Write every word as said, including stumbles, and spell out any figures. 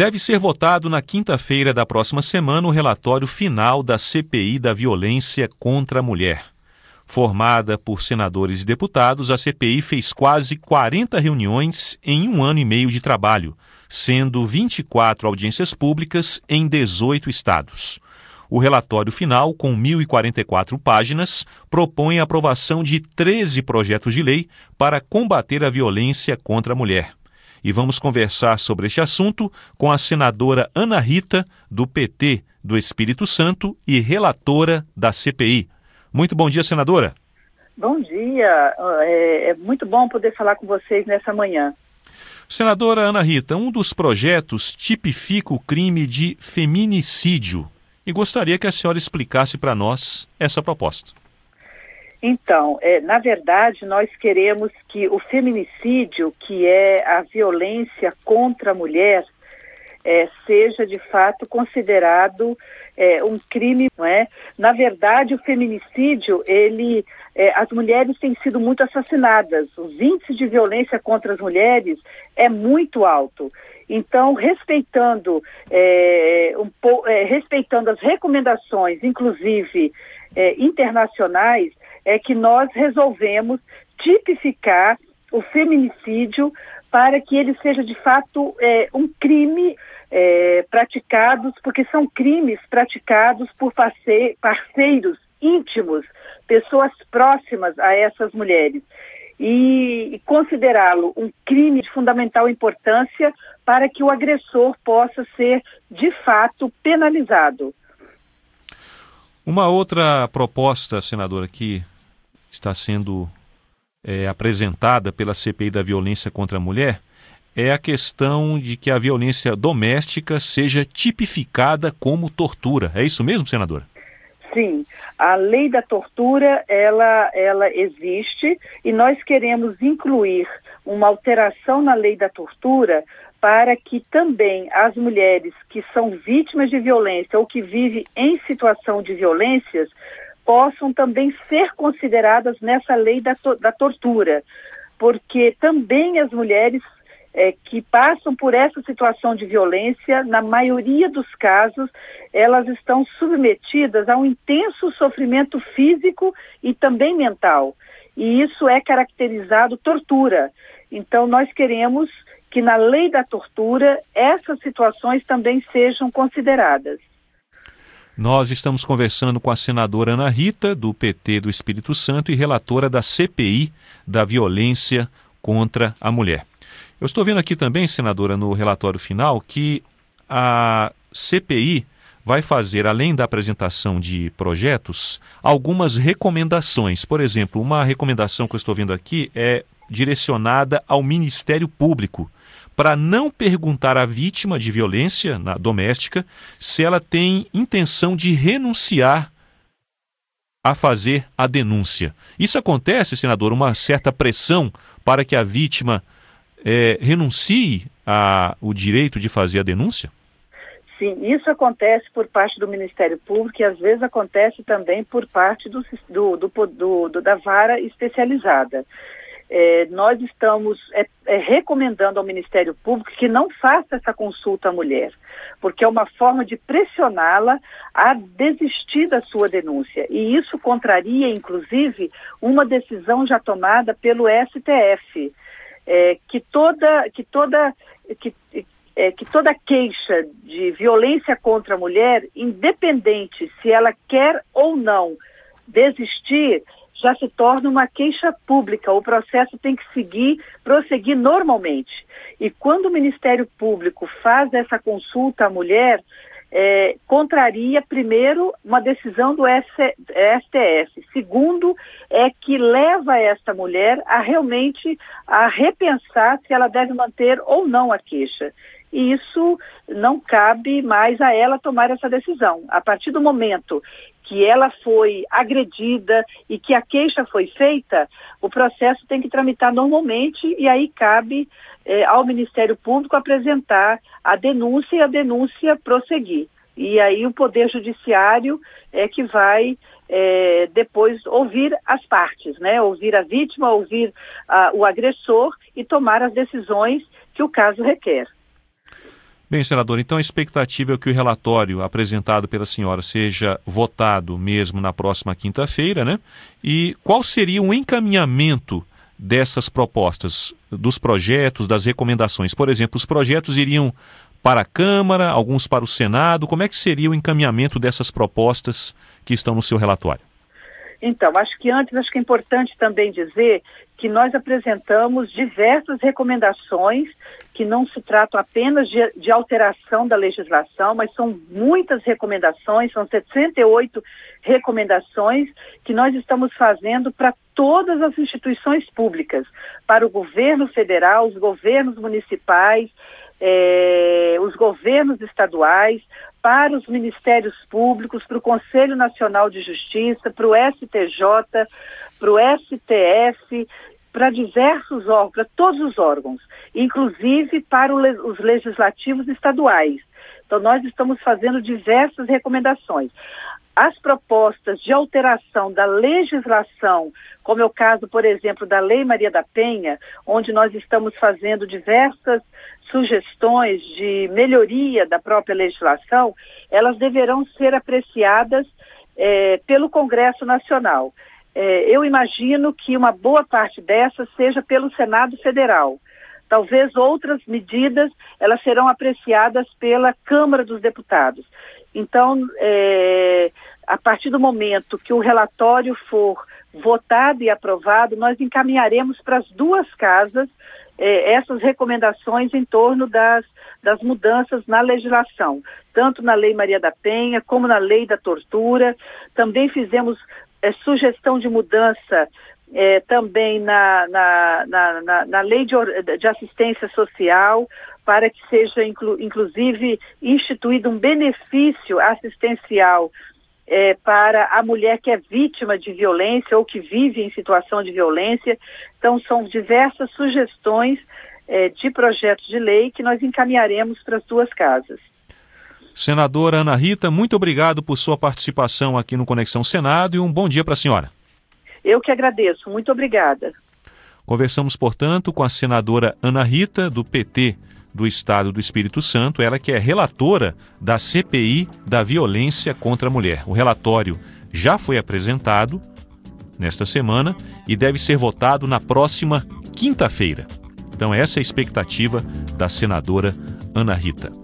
Deve ser votado na quinta-feira da próxima semana o relatório final da C P I da violência contra a mulher. Formada por senadores e deputados, a C P I fez quase quarenta reuniões em um ano e meio de trabalho, sendo vinte e quatro audiências públicas em dezoito estados. O relatório final, com mil e quarenta e quatro páginas, propõe a aprovação de treze projetos de lei para combater a violência contra a mulher. E vamos conversar sobre este assunto com a senadora Ana Rita, do P T do Espírito Santo e relatora da C P I. Muito bom dia, senadora. Bom dia. É, é muito bom poder falar com vocês nessa manhã. Senadora Ana Rita, um dos projetos tipifica o crime de feminicídio e gostaria que a senhora explicasse para nós essa proposta. Então, é, na verdade, nós queremos que o feminicídio, que é a violência contra a mulher, é, seja de fato considerado é, um crime, não é? Na verdade, o feminicídio, ele, é, as mulheres têm sido muito assassinadas. Os índices de violência contra as mulheres é muito alto. Então, respeitando, é, um, é, respeitando as recomendações, inclusive é, internacionais, é que nós resolvemos tipificar o feminicídio para que ele seja, de fato, é, um crime é, praticados, porque são crimes praticados por parce- parceiros íntimos, pessoas próximas a essas mulheres, e, e considerá-lo um crime de fundamental importância para que o agressor possa ser, de fato, penalizado. Uma outra proposta, senadora, que está sendo é, apresentada pela C P I da violência contra a mulher é a questão de que a violência doméstica seja tipificada como tortura. É isso mesmo, senadora? Sim, a lei da tortura, ela, ela existe e nós queremos incluir uma alteração na lei da tortura para que também as mulheres que são vítimas de violência ou que vivem em situação de violências possam também ser consideradas nessa lei da, to- da tortura, porque também as mulheres é, que passam por essa situação de violência, na maioria dos casos, elas estão submetidas a um intenso sofrimento físico e também mental, e isso é caracterizado tortura. Então nós queremos que na lei da tortura essas situações também sejam consideradas. Nós estamos conversando com a senadora Ana Rita, do P T do Espírito Santo e relatora da C P I da violência contra a mulher. Eu estou vendo aqui também, senadora, no relatório final, que a C P I vai fazer, além da apresentação de projetos, algumas recomendações. Por exemplo, uma recomendação que eu estou vendo aqui é direcionada ao Ministério Público, para não perguntar à vítima de violência na, doméstica se ela tem intenção de renunciar a fazer a denúncia. Isso acontece, senador, uma certa pressão para que a vítima é, renuncie ao direito de fazer a denúncia? Sim, isso acontece por parte do Ministério Público e às vezes acontece também por parte do, do, do, do, do da vara especializada. É, nós estamos é, é, recomendando ao Ministério Público que não faça essa consulta à mulher, porque é uma forma de pressioná-la a desistir da sua denúncia. E isso contraria, inclusive, uma decisão já tomada pelo S T F, é, que toda, que toda, que, é, que toda queixa de violência contra a mulher, independente se ela quer ou não desistir, já se torna uma queixa pública. O processo tem que seguir, prosseguir normalmente. E quando o Ministério Público faz essa consulta à mulher, é, contraria, primeiro, uma decisão do S T F. Segundo, é que leva esta mulher a realmente a repensar se ela deve manter ou não a queixa. E isso não cabe mais a ela tomar essa decisão. A partir do momento que ela foi agredida e que a queixa foi feita, o processo tem que tramitar normalmente e aí cabe eh, ao Ministério Público apresentar a denúncia e a denúncia prosseguir. E aí o Poder Judiciário é que vai eh, depois ouvir as partes, né? Ouvir a vítima, ouvir ah, o agressor e tomar as decisões que o caso requer. Bem, senador, então a expectativa é que o relatório apresentado pela senhora seja votado mesmo na próxima quinta-feira, né? E qual seria o encaminhamento dessas propostas, dos projetos, das recomendações? Por exemplo, os projetos iriam para a Câmara, alguns para o Senado. Como é que seria o encaminhamento dessas propostas que estão no seu relatório? Então, acho que antes, acho que é importante também dizer que nós apresentamos diversas recomendações que não se tratam apenas de, de alteração da legislação, mas são muitas recomendações, são sessenta e oito recomendações que nós estamos fazendo para todas as instituições públicas, para o governo federal, os governos municipais, eh, os governos estaduais, para os ministérios públicos, para o Conselho Nacional de Justiça, para o S T J, para o S T F, para diversos órgãos, para todos os órgãos, inclusive para o, os legislativos estaduais. Então, nós estamos fazendo diversas recomendações. As propostas de alteração da legislação, como é o caso, por exemplo, da Lei Maria da Penha, onde nós estamos fazendo diversas sugestões de melhoria da própria legislação, elas deverão ser apreciadas eh, pelo Congresso Nacional. Eh, eu imagino que uma boa parte dessas seja pelo Senado Federal. Talvez outras medidas, elas serão apreciadas pela Câmara dos Deputados. Então, é, a partir do momento que o relatório for votado e aprovado, nós encaminharemos para as duas casas é, essas recomendações em torno das, das mudanças na legislação, tanto na Lei Maria da Penha como na Lei da Tortura. Também fizemos é, sugestão de mudança É, também na, na, na, na, na lei de, de assistência social, para que seja inclu, inclusive instituído um benefício assistencial é, para a mulher que é vítima de violência ou que vive em situação de violência. Então são diversas sugestões é, de projetos de lei que nós encaminharemos para as duas casas. Senadora Ana Rita, muito obrigado por sua participação aqui no Conexão Senado e um bom dia para a senhora. Eu que agradeço. Muito obrigada. Conversamos, portanto, com a senadora Ana Rita, do P T do Estado do Espírito Santo, ela que é relatora da C P I da violência contra a mulher. O relatório já foi apresentado nesta semana e deve ser votado na próxima quinta-feira. Então essa é a expectativa da senadora Ana Rita.